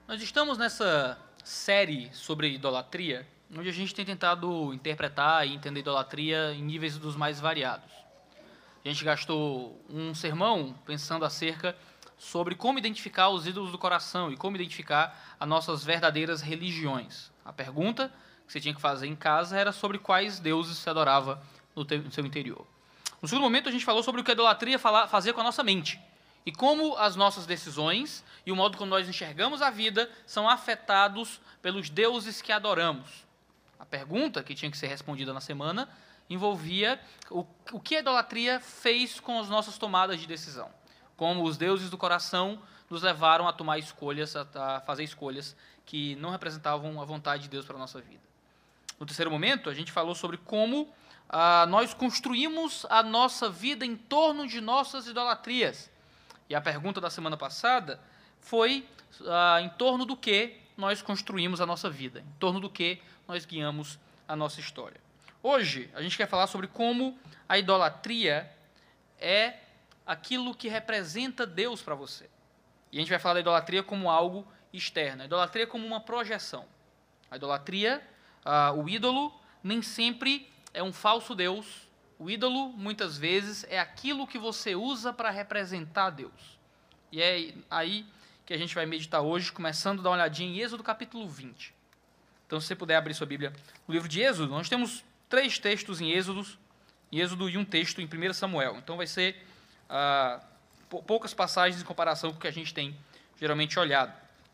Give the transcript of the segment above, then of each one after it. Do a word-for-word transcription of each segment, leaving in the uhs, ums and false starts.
Nós estamos nessa série sobre idolatria, onde a gente tem tentado interpretar e entender idolatria em níveis dos mais variados. A gente gastou um sermão pensando acerca sobre como identificar os ídolos do coração e como identificar as nossas verdadeiras religiões. A pergunta que você tinha que fazer em casa era sobre quais deuses se adorava no, teu, no seu interior. No segundo momento, a gente falou sobre o que a idolatria fazia com a nossa mente e como as nossas decisões e o modo como nós enxergamos a vida são afetados pelos deuses que adoramos. A pergunta que tinha que ser respondida na semana envolvia o, o que a idolatria fez com as nossas tomadas de decisão, como os deuses do coração nos levaram a tomar escolhas, a, a fazer escolhas que não representavam a vontade de Deus para a nossa vida. No terceiro momento, a gente falou sobre como ah, nós construímos a nossa vida em torno de nossas idolatrias. E a pergunta da semana passada foi ah, em torno do que nós construímos a nossa vida, em torno do que nós guiamos a nossa história. Hoje, a gente quer falar sobre como a idolatria é aquilo que representa Deus para você. E a gente vai falar da idolatria como algo externo, a idolatria como uma projeção. A idolatria, ah, o ídolo, nem sempre é um falso Deus. O ídolo, muitas vezes, é aquilo que você usa para representar Deus. E é aí que a gente vai meditar hoje, começando a dar uma olhadinha em Êxodo capítulo vinte. Então, se você puder abrir sua Bíblia no livro de Êxodo, nós temos três textos em Êxodo, em Êxodo e um texto em primeiro Samuel. Então, vai ser ah, poucas passagens em comparação com o que a gente tem geralmente olhado.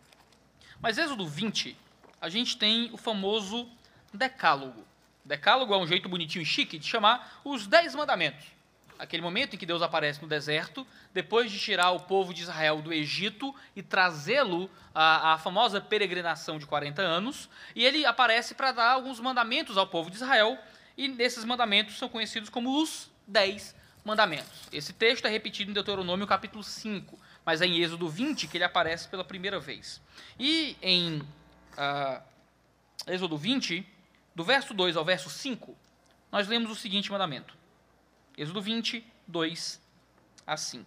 Mas Êxodo vinte, a gente tem o famoso decálogo. Decálogo é um jeito bonitinho e chique de chamar os dez mandamentos. Aquele momento em que Deus aparece no deserto, depois de tirar o povo de Israel do Egito e trazê-lo à, à famosa peregrinação de quarenta anos, e ele aparece para dar alguns mandamentos ao povo de Israel, e esses mandamentos são conhecidos como os dez mandamentos. Esse texto é repetido em Deuteronômio capítulo cinco, mas é em Êxodo vinte que ele aparece pela primeira vez. E em uh, Êxodo vinte, do verso dois ao verso cinco, nós lemos o seguinte mandamento. Êxodo vinte, dois a cinco.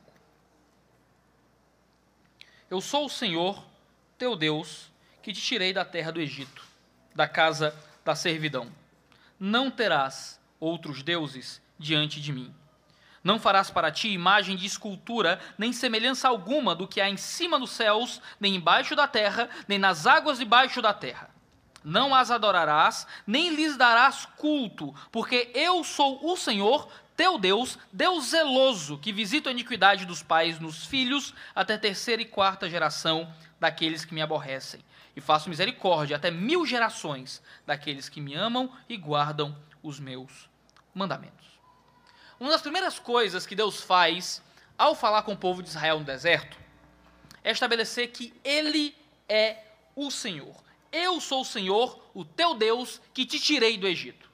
Eu sou o Senhor, teu Deus, que te tirei da terra do Egito, da casa da servidão. Não terás outros deuses diante de mim. Não farás para ti imagem de escultura, nem semelhança alguma do que há em cima dos céus, nem embaixo da terra, nem nas águas debaixo da terra. Não as adorarás, nem lhes darás culto, porque eu sou o Senhor, teu Deus, Deus zeloso, que visita a iniquidade dos pais nos filhos, até terceira e quarta geração daqueles que me aborrecem. E faço misericórdia até mil gerações daqueles que me amam e guardam os meus mandamentos. Uma das primeiras coisas que Deus faz ao falar com o povo de Israel no deserto é estabelecer que Ele é o Senhor. Eu sou o Senhor, o teu Deus, que te tirei do Egito.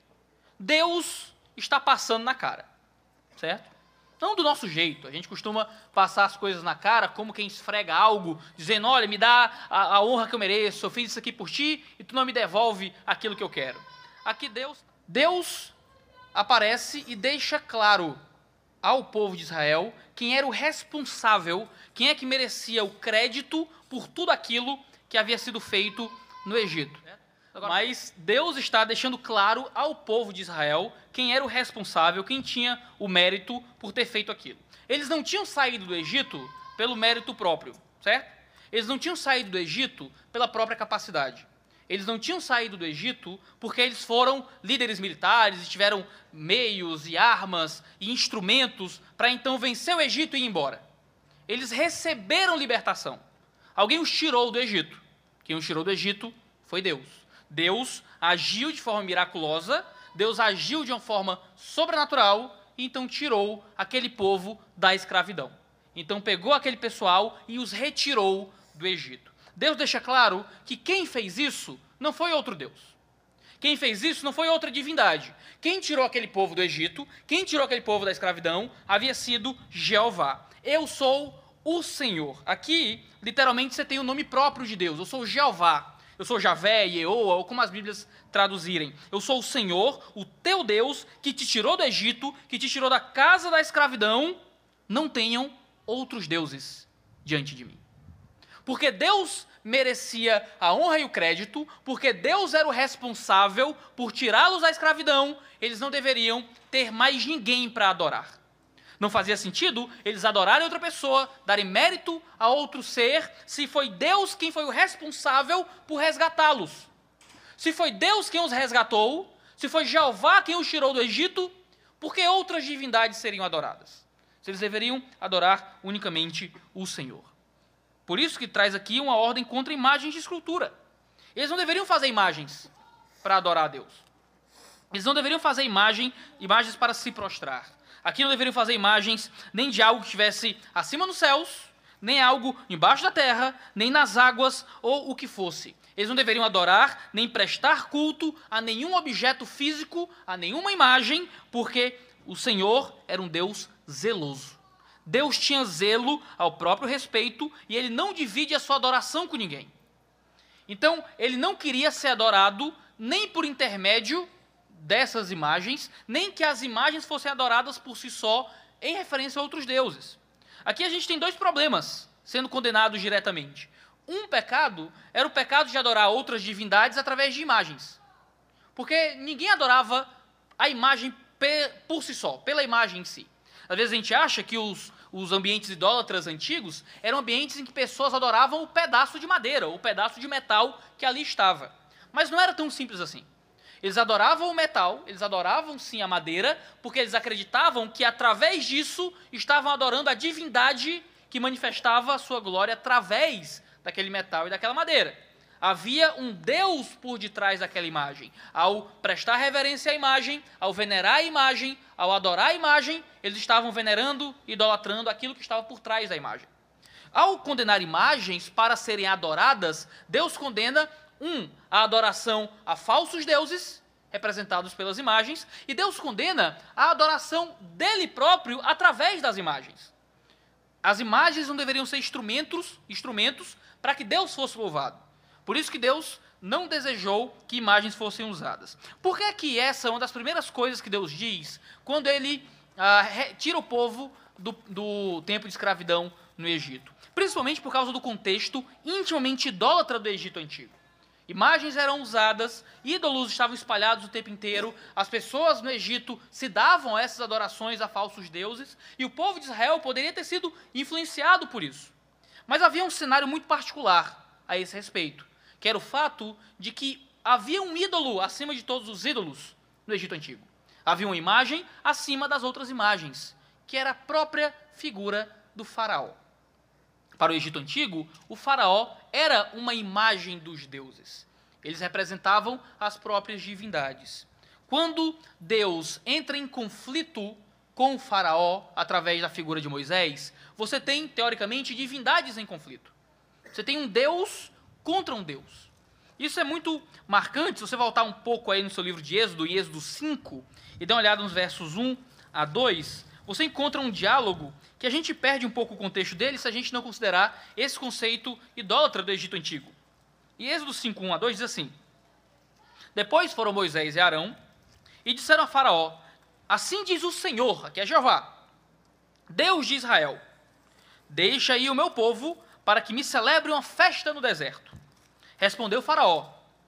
Deus está passando na cara, certo? Não do nosso jeito. A gente costuma passar as coisas na cara como quem esfrega algo, dizendo, olha, me dá a, a honra que eu mereço, eu fiz isso aqui por ti e tu não me devolve aquilo que eu quero. Aqui Deus, Deus aparece e deixa claro ao povo de Israel quem era o responsável, quem é que merecia o crédito por tudo aquilo que havia sido feito no Egito. Mas Deus está deixando claro ao povo de Israel quem era o responsável, quem tinha o mérito por ter feito aquilo. Eles não tinham saído do Egito pelo mérito próprio, certo? Eles não tinham saído do Egito pela própria capacidade. Eles não tinham saído do Egito porque eles foram líderes militares e tiveram meios e armas e instrumentos para então vencer o Egito e ir embora. Eles receberam libertação. Alguém os tirou do Egito. Quem os tirou do Egito foi Deus. Deus agiu de forma miraculosa, Deus agiu de uma forma sobrenatural e então tirou aquele povo da escravidão. Então pegou aquele pessoal e os retirou do Egito. Deus deixa claro que quem fez isso não foi outro Deus. Quem fez isso não foi outra divindade. Quem tirou aquele povo do Egito, quem tirou aquele povo da escravidão, havia sido Jeová. Eu sou o Senhor. Aqui, literalmente, você tem o nome próprio de Deus. Eu sou Jeová. Eu sou Javé, Yeoa, ou como as Bíblias traduzirem. Eu sou o Senhor, o teu Deus, que te tirou do Egito, que te tirou da casa da escravidão. Não tenham outros deuses diante de mim. Porque Deus merecia a honra e o crédito, porque Deus era o responsável por tirá-los da escravidão, eles não deveriam ter mais ninguém para adorar. Não fazia sentido eles adorarem outra pessoa, darem mérito a outro ser, se foi Deus quem foi o responsável por resgatá-los. Se foi Deus quem os resgatou, se foi Jeová quem os tirou do Egito, por que outras divindades seriam adoradas? Se eles deveriam adorar unicamente o Senhor. Por isso que traz aqui uma ordem contra imagens de escultura. Eles não deveriam fazer imagens para adorar a Deus. Eles não deveriam fazer imagem, imagens para se prostrar. Aqui não deveriam fazer imagens nem de algo que estivesse acima nos céus, nem algo embaixo da terra, nem nas águas ou o que fosse. Eles não deveriam adorar, nem prestar culto a nenhum objeto físico, a nenhuma imagem, porque o Senhor era um Deus zeloso. Deus tinha zelo ao próprio respeito e ele não divide a sua adoração com ninguém. Então, ele não queria ser adorado nem por intermédio dessas imagens, nem que as imagens fossem adoradas por si só em referência a outros deuses. Aqui a gente tem dois problemas sendo condenados diretamente. Um pecado era o pecado de adorar outras divindades através de imagens. Porque ninguém adorava a imagem por si só, pela imagem em si. Às vezes a gente acha que os, os ambientes idólatras antigos eram ambientes em que pessoas adoravam o pedaço de madeira, ou o pedaço de metal que ali estava. Mas não era tão simples assim. Eles adoravam o metal, eles adoravam sim a madeira, porque eles acreditavam que através disso estavam adorando a divindade que manifestava a sua glória através daquele metal e daquela madeira. Havia um Deus por detrás daquela imagem. Ao prestar reverência à imagem, ao venerar a imagem, ao adorar a imagem, eles estavam venerando, idolatrando aquilo que estava por trás da imagem. Ao condenar imagens para serem adoradas, Deus condena, um, a adoração a falsos deuses, representados pelas imagens, e Deus condena a adoração dele próprio através das imagens. As imagens não deveriam ser instrumentos, instrumentos para que Deus fosse louvado. Por isso que Deus não desejou que imagens fossem usadas. Por que que essa é uma das primeiras coisas que Deus diz quando ele ah, tira o povo do, do tempo de escravidão no Egito? Principalmente por causa do contexto intimamente idólatra do Egito antigo. Imagens eram usadas, ídolos estavam espalhados o tempo inteiro, as pessoas no Egito se davam a essas adorações a falsos deuses, e o povo de Israel poderia ter sido influenciado por isso. Mas havia um cenário muito particular a esse respeito, que era o fato de que havia um ídolo acima de todos os ídolos no Egito Antigo. Havia uma imagem acima das outras imagens, que era a própria figura do faraó. Para o Egito Antigo, o faraó era uma imagem dos deuses. Eles representavam as próprias divindades. Quando Deus entra em conflito com o faraó, através da figura de Moisés, você tem, teoricamente, divindades em conflito. Você tem um Deus contra um Deus. Isso é muito marcante, se você voltar um pouco aí no seu livro de Êxodo, em Êxodo cinco, e dar uma olhada nos versos um a dois, você encontra um diálogo que a gente perde um pouco o contexto dele se a gente não considerar esse conceito idólatra do Egito Antigo. E Êxodo cinco, um a dois diz assim: Depois foram Moisés e Arão e disseram a Faraó: Assim diz o Senhor, aqui é Jeová, Deus de Israel, deixa aí o meu povo para que me celebre uma festa no deserto. Respondeu Faraó: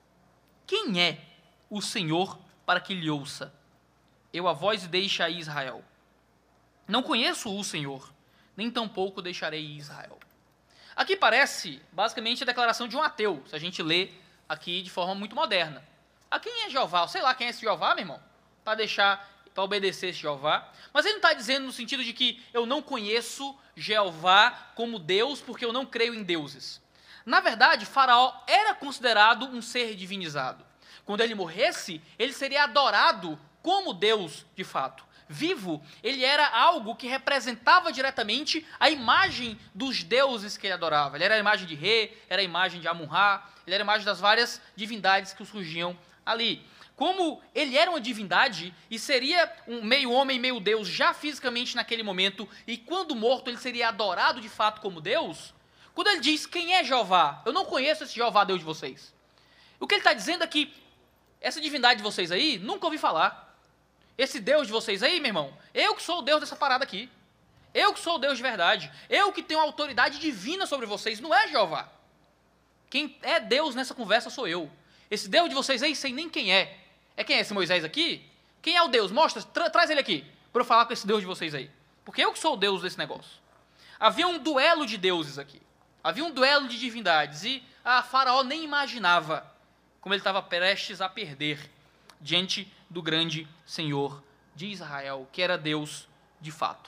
Quem é o Senhor para que lhe ouça? Eu a vós deixa aí Israel. Não conheço o Senhor, nem tampouco deixarei Israel. Aqui parece, basicamente, a declaração de um ateu, se a gente lê aqui de forma muito moderna. A quem é Jeová? Sei lá quem é esse Jeová, meu irmão, para deixar, para obedecer esse Jeová. Mas ele não está dizendo no sentido de que eu não conheço Jeová como Deus, porque eu não creio em deuses. Na verdade, Faraó era considerado um ser divinizado. Quando ele morresse, ele seria adorado como Deus de fato. Vivo, ele era algo que representava diretamente a imagem dos deuses que ele adorava. Ele era a imagem de Re, era a imagem de Amun-Ra, ele era a imagem das várias divindades que surgiam ali. Como ele era uma divindade e seria um meio homem, meio Deus, já fisicamente naquele momento, e quando morto ele seria adorado de fato como Deus, quando ele diz, quem é Jeová? Eu não conheço esse Jeová, Deus de vocês. O que ele está dizendo é que essa divindade de vocês aí, nunca ouvi falar. Esse Deus de vocês aí, meu irmão, eu que sou o Deus dessa parada aqui. Eu que sou o Deus de verdade. Eu que tenho autoridade divina sobre vocês, não é Jeová. Quem é Deus nessa conversa sou eu. Esse Deus de vocês aí, sei nem quem é. É quem é esse Moisés aqui? Quem é o Deus? Mostra, tra traz ele aqui, para eu falar com esse Deus de vocês aí. Porque eu que sou o Deus desse negócio. Havia um duelo de deuses aqui. Havia um duelo de divindades. E a Faraó nem imaginava como ele estava prestes a perder diante do grande Senhor de Israel, que era Deus de fato.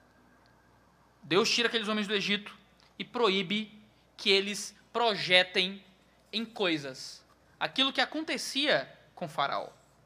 Deus tira aqueles homens do Egito e proíbe que eles projetem em coisas aquilo que acontecia com Faraó.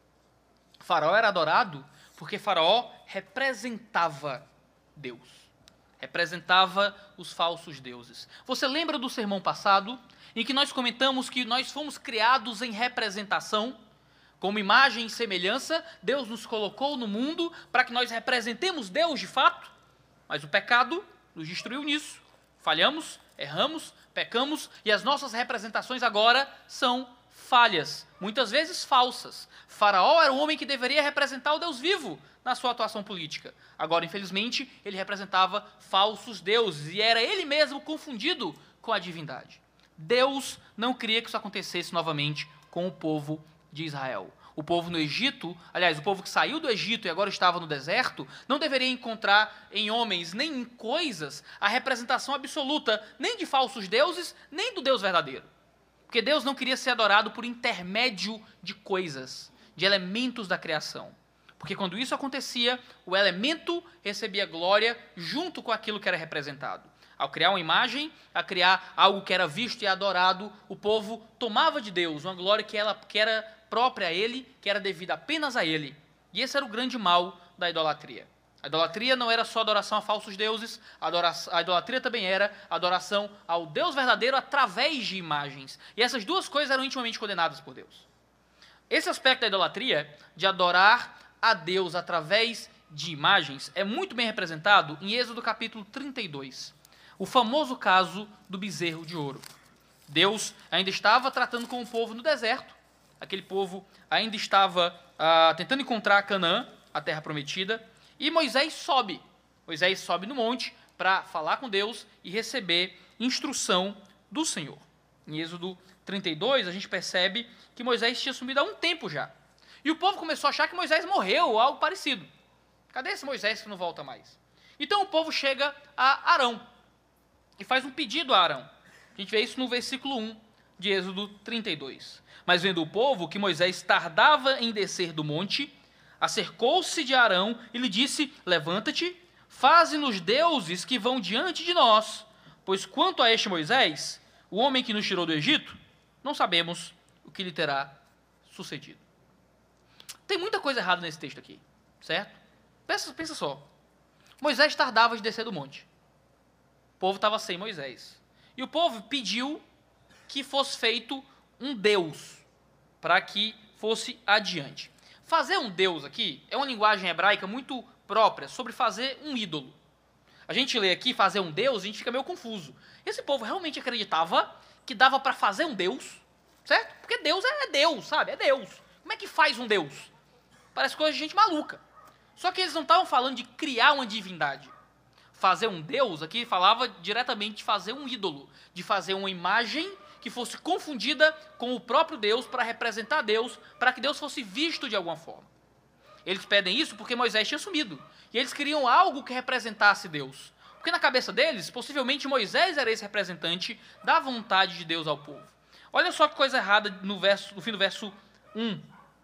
Faraó era adorado porque Faraó representava Deus, representava os falsos deuses. Você lembra do sermão passado, em que nós comentamos que nós fomos criados em representação, como imagem e semelhança? Deus nos colocou no mundo para que nós representemos Deus de fato, mas o pecado nos destruiu nisso. Falhamos, erramos, pecamos, e as nossas representações agora são falhas, muitas vezes falsas. Faraó era o homem que deveria representar o Deus vivo na sua atuação política. Agora, infelizmente, ele representava falsos deuses, e era ele mesmo confundido com a divindade. Deus não queria que isso acontecesse novamente com o povo de Israel. O povo no Egito, aliás, o povo que saiu do Egito e agora estava no deserto, não deveria encontrar em homens nem em coisas a representação absoluta nem de falsos deuses, nem do Deus verdadeiro. Porque Deus não queria ser adorado por intermédio de coisas, de elementos da criação. Porque quando isso acontecia, o elemento recebia glória junto com aquilo que era representado. Ao criar uma imagem, a criar algo que era visto e adorado, o povo tomava de Deus uma glória que, ela, que era própria a ele, que era devida apenas a ele. E esse era o grande mal da idolatria. A idolatria não era só adoração a falsos deuses, a, adoração, a idolatria também era adoração ao Deus verdadeiro através de imagens. E essas duas coisas eram intimamente condenadas por Deus. Esse aspecto da idolatria, de adorar a Deus através de imagens, é muito bem representado em Êxodo capítulo trinta e dois. O famoso caso do bezerro de ouro. Deus ainda estava tratando com o povo no deserto. Aquele povo ainda estava ah, tentando encontrar Canaã, a terra prometida. E Moisés sobe. Moisés sobe no monte para falar com Deus e receber instrução do Senhor. Em Êxodo trinta e dois, a gente percebe que Moisés tinha sumido há um tempo já. E o povo começou a achar que Moisés morreu ou algo parecido. Cadê esse Moisés que não volta mais? Então o povo chega a Arão e faz um pedido a Arão. A gente vê isso no versículo um de Êxodo trinta e dois. Mas vendo o povo que Moisés tardava em descer do monte, acercou-se de Arão e lhe disse: levanta-te, faze-nos deuses que vão diante de nós, pois quanto a este Moisés, o homem que nos tirou do Egito, não sabemos o que lhe terá sucedido. Tem muita coisa errada nesse texto aqui, certo? Pensa, pensa só. Moisés tardava de descer do monte. O povo estava sem Moisés. E o povo pediu que fosse feito um Deus, para que fosse adiante. Fazer um Deus aqui é uma linguagem hebraica muito própria sobre fazer um ídolo. A gente lê aqui fazer um Deus e a gente fica meio confuso. Esse povo realmente acreditava que dava para fazer um Deus, certo? Porque Deus é Deus, sabe? É Deus. Como é que faz um Deus? Parece coisa de gente maluca. Só que eles não estavam falando de criar uma divindade. Fazer um Deus aqui falava diretamente de fazer um ídolo, de fazer uma imagem que fosse confundida com o próprio Deus para representar Deus, para que Deus fosse visto de alguma forma. Eles pedem isso porque Moisés tinha sumido. E eles queriam algo que representasse Deus. Porque na cabeça deles, possivelmente Moisés era esse representante da vontade de Deus ao povo. Olha só que coisa errada no, verso, no fim do verso um.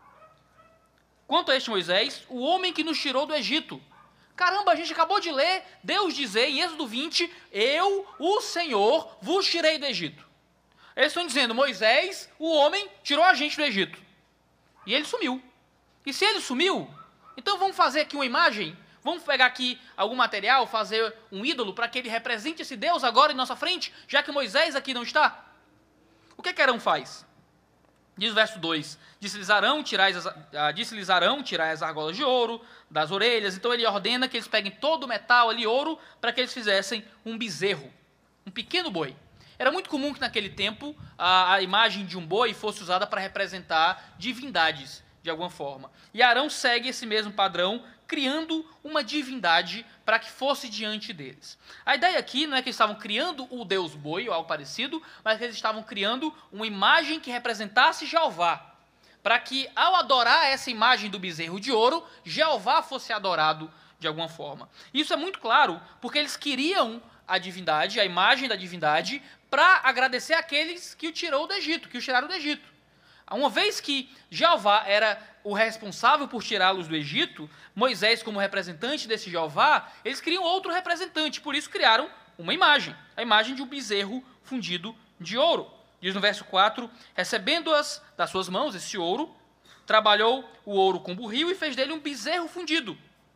Quanto a este Moisés, o homem que nos tirou do Egito. Caramba, a gente acabou de ler Deus dizer em Êxodo vinte, eu, o Senhor, vos tirei do Egito. Eles estão dizendo, Moisés, o homem, tirou a gente do Egito. E ele sumiu. E se ele sumiu, então vamos fazer aqui uma imagem, vamos pegar aqui algum material, fazer um ídolo para que ele represente esse Deus agora em nossa frente, já que Moisés aqui não está. O que é que Arão faz? Diz o verso dois, disse-lhes Arão, tirai as, ah, disse-lhes Arão, tirai as argolas de ouro das orelhas. Então ele ordena que eles peguem todo o metal ali, ouro, para que eles fizessem um bezerro, um pequeno boi. Era muito comum que naquele tempo a, a imagem de um boi fosse usada para representar divindades, de alguma forma. E Arão segue esse mesmo padrão criando uma divindade para que fosse diante deles. A ideia aqui não é que eles estavam criando o deus boi ou algo parecido, mas que eles estavam criando uma imagem que representasse Jeová, para que ao adorar essa imagem do bezerro de ouro, Jeová fosse adorado de alguma forma. Isso é muito claro, porque eles queriam a divindade, a imagem da divindade, para agradecer àqueles que o tirou do Egito, que o tiraram do Egito. Uma vez que Jeová era o responsável por tirá-los do Egito, Moisés, como representante desse Jeová, eles queriam outro representante, por isso criaram uma imagem, a imagem de um bezerro fundido de ouro. Diz no verso quatro, recebendo-as das suas mãos, esse ouro, trabalhou o ouro com burril e fez dele um bezerro fundido.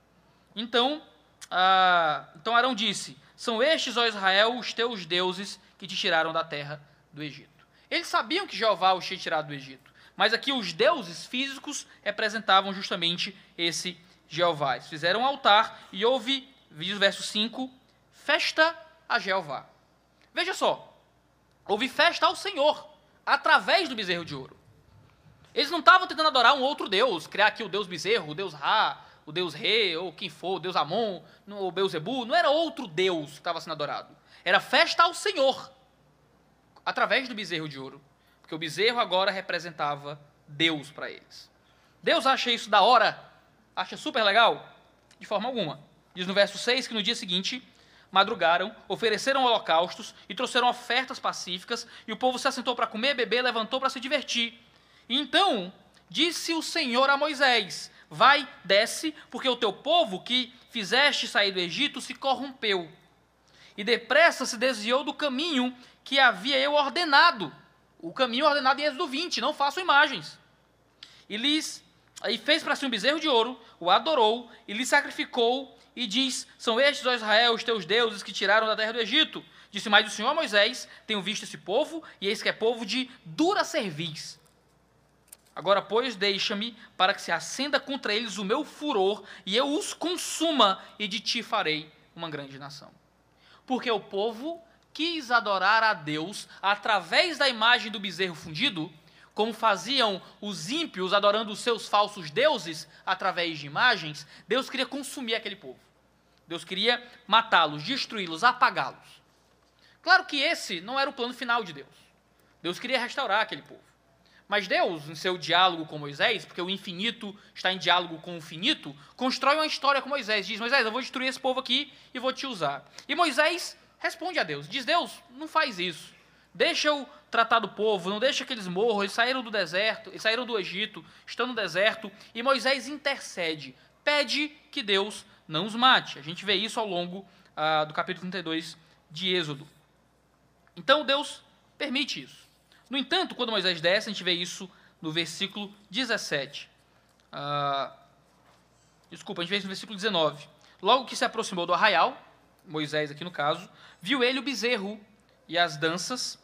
Então, ah, então Arão disse, são estes, ó Israel, os teus deuses que te tiraram da terra do Egito. Eles sabiam que Jeová os tinha tirado do Egito, mas aqui os deuses físicos representavam justamente esse Jeová. Eles fizeram um altar e houve, diz o verso cinco, festa a Jeová. Veja só, houve festa ao Senhor, através do bezerro de ouro. Eles não estavam tentando adorar um outro deus, criar aqui o deus bezerro, o deus Ra, o deus Re, ou quem for, o deus Amon, o Beuzebu. Não era outro deus que estava sendo adorado. Era festa ao Senhor, através do bezerro de ouro. Porque o bezerro agora representava Deus para eles. Deus acha isso da hora? Acha super legal? De forma alguma. Diz no verso seis que no dia seguinte madrugaram, ofereceram holocaustos e trouxeram ofertas pacíficas, e o povo se assentou para comer, beber, levantou para se divertir. E então disse o Senhor a Moisés, vai, desce, porque o teu povo que fizeste sair do Egito se corrompeu. E depressa se desviou do caminho que havia eu ordenado. O caminho ordenado em Êxodo vinte, não façam imagens. E lhes e fez para si um bezerro de ouro, o adorou, e lhe sacrificou, e diz, são estes, ó Israel, os teus deuses que tiraram da terra do Egito. Disse mais o Senhor a Moisés, tenho visto esse povo, e eis que é povo de dura cerviz. Agora, pois, deixa-me para que se acenda contra eles o meu furor, e eu os consuma, e de ti farei uma grande nação. Porque o povo quis adorar a Deus através da imagem do bezerro fundido, como faziam os ímpios adorando os seus falsos deuses através de imagens. Deus queria consumir aquele povo. Deus queria matá-los, destruí-los, apagá-los. Claro que esse não era o plano final de Deus. Deus queria restaurar aquele povo. Mas Deus, em seu diálogo com Moisés, porque o infinito está em diálogo com o finito, constrói uma história com Moisés. Diz, Moisés, eu vou destruir esse povo aqui e vou te usar. E Moisés responde a Deus. Diz, Deus, não faz isso. Deixa eu tratar do povo, não deixa que eles morram. Eles saíram do deserto, eles saíram do Egito, estão no deserto. E Moisés intercede, pede que Deus não os mate. A gente vê isso ao longo ah, do capítulo trinta e dois de Êxodo. Então Deus permite isso. No entanto, quando Moisés desce, a gente vê isso no versículo dezessete. Ah, desculpa, a gente vê isso no versículo dezenove. Logo que se aproximou do arraial, Moisés aqui no caso, viu ele o bezerro e as danças,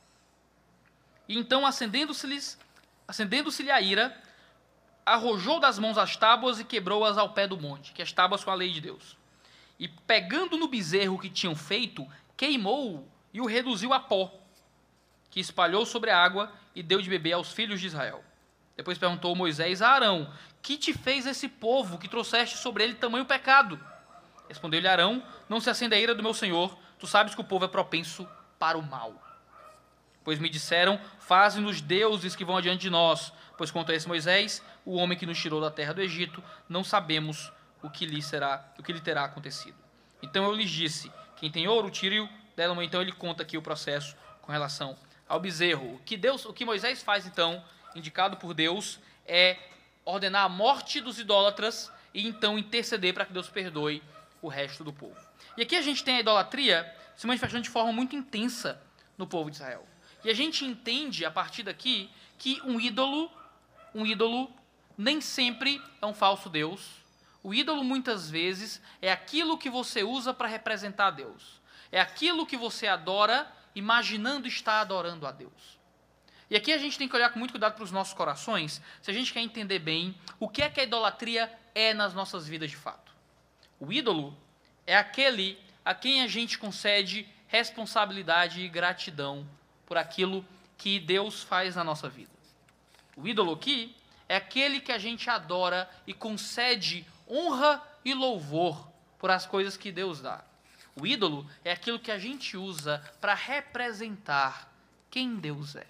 e então acendendo-se-lhe acendendo-se-lhe a ira, arrojou das mãos as tábuas e quebrou-as ao pé do monte, que é as tábuas com a lei de Deus. E pegando no bezerro que tinham feito, queimou-o e o reduziu a pó, que espalhou sobre a água e deu de beber aos filhos de Israel. Depois perguntou Moisés a Arão, que te fez esse povo que trouxeste sobre ele tamanho pecado? Respondeu-lhe Arão, não se acenda a ira do meu senhor, tu sabes que o povo é propenso para o mal. Pois me disseram, faze-nos deuses que vão adiante de nós, pois quanto a esse Moisés, o homem que nos tirou da terra do Egito, não sabemos o que lhe será, o que lhe terá acontecido. Então eu lhes disse, quem tem ouro, tire-o dela. Então ele conta aqui o processo com relação ao bezerro. O que, Deus, o que Moisés faz, então, indicado por Deus, é ordenar a morte dos idólatras e então interceder para que Deus perdoe o resto do povo. E aqui a gente tem a idolatria se manifestando de forma muito intensa no povo de Israel. E a gente entende, a partir daqui, que um ídolo, um ídolo nem sempre é um falso Deus. O ídolo, muitas vezes, é aquilo que você usa para representar Deus. É aquilo que você adora, imaginando estar adorando a Deus. E aqui a gente tem que olhar com muito cuidado para os nossos corações, se a gente quer entender bem o que é que a idolatria é nas nossas vidas de fato. O ídolo é aquele a quem a gente concede responsabilidade e gratidão por aquilo que Deus faz na nossa vida. O ídolo aqui é aquele que a gente adora e concede honra e louvor por as coisas que Deus dá. O ídolo é aquilo que a gente usa para representar quem Deus é.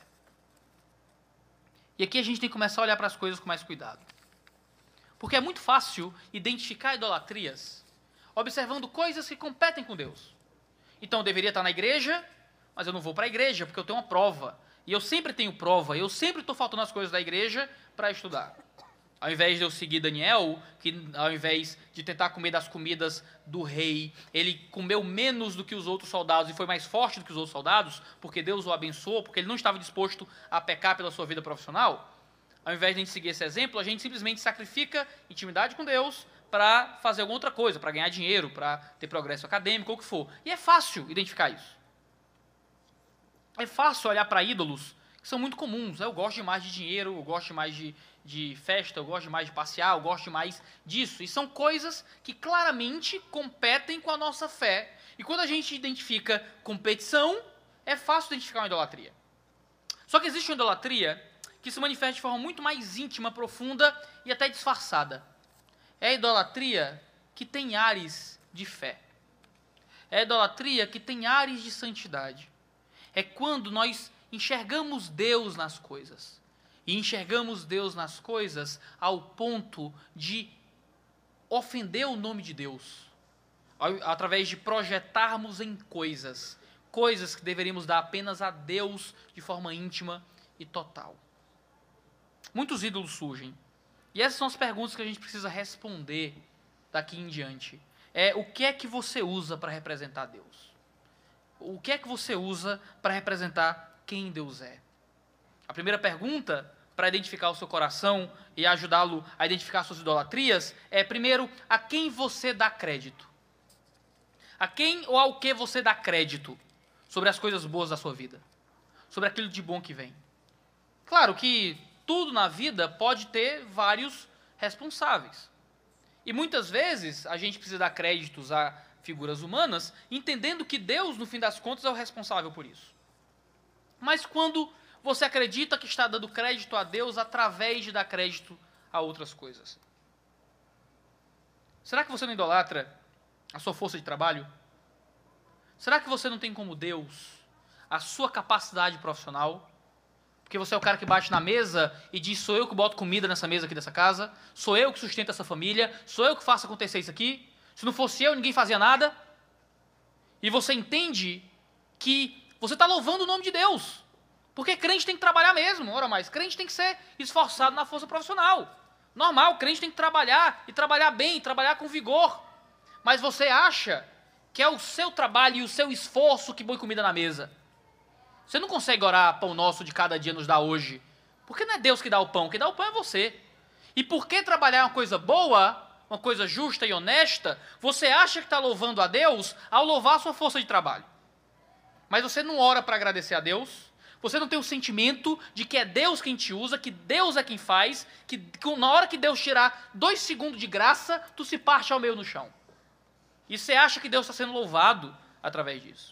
E aqui a gente tem que começar a olhar para as coisas com mais cuidado. Porque é muito fácil identificar idolatrias observando coisas que competem com Deus. Então eu deveria estar na igreja, mas eu não vou para a igreja porque eu tenho uma prova. E eu sempre tenho prova, eu sempre estou faltando as coisas da igreja para estudar. Ao invés de eu seguir Daniel, que ao invés de tentar comer das comidas do rei, ele comeu menos do que os outros soldados e foi mais forte do que os outros soldados, porque Deus o abençoou, porque ele não estava disposto a pecar pela sua vida profissional. Ao invés de a gente seguir esse exemplo, a gente simplesmente sacrifica intimidade com Deus para fazer alguma outra coisa, para ganhar dinheiro, para ter progresso acadêmico, ou o que for. E é fácil identificar isso. É fácil olhar para ídolos que são muito comuns. Eu gosto demais de dinheiro, eu gosto demais de, de festa, eu gosto demais de passear, eu gosto demais disso. E são coisas que claramente competem com a nossa fé. E quando a gente identifica competição, é fácil identificar uma idolatria. Só que existe uma idolatria que se manifesta de forma muito mais íntima, profunda e até disfarçada. É a idolatria que tem ares de fé. É a idolatria que tem ares de santidade. É quando nós enxergamos Deus nas coisas. E enxergamos Deus nas coisas ao ponto de ofender o nome de Deus. Através de projetarmos em coisas. Coisas que deveríamos dar apenas a Deus de forma íntima e total. Muitos ídolos surgem. E essas são as perguntas que a gente precisa responder daqui em diante. É, o que é que você usa para representar Deus? O que é que você usa para representar quem Deus é? A primeira pergunta, para identificar o seu coração e ajudá-lo a identificar suas idolatrias, é, primeiro, a quem você dá crédito? A quem ou ao que você dá crédito sobre as coisas boas da sua vida? Sobre aquilo de bom que vem? Claro que tudo na vida pode ter vários responsáveis. E muitas vezes a gente precisa dar créditos a figuras humanas, entendendo que Deus, no fim das contas, é o responsável por isso. Mas quando você acredita que está dando crédito a Deus através de dar crédito a outras coisas? Será que você não idolatra a sua força de trabalho? Será que você não tem como Deus a sua capacidade profissional? Porque você é o cara que bate na mesa e diz, sou eu que boto comida nessa mesa aqui dessa casa, sou eu que sustento essa família, sou eu que faço acontecer isso aqui, se não fosse eu, ninguém fazia nada. E você entende que você está louvando o nome de Deus, porque crente tem que trabalhar mesmo, ora mais, crente tem que ser esforçado na força profissional. Normal, crente tem que trabalhar, e trabalhar bem, e trabalhar com vigor. Mas você acha que é o seu trabalho e o seu esforço que põe comida na mesa. Você não consegue orar, pão nosso de cada dia nos dá hoje, porque não é Deus que dá o pão, quem dá o pão é você. E por que trabalhar é uma coisa boa, uma coisa justa e honesta, você acha que está louvando a Deus ao louvar a sua força de trabalho. Mas você não ora para agradecer a Deus, você não tem o sentimento de que é Deus quem te usa, que Deus é quem faz, que na hora que Deus tirar dois segundos de graça, tu se parte ao meio no chão. E você acha que Deus está sendo louvado através disso.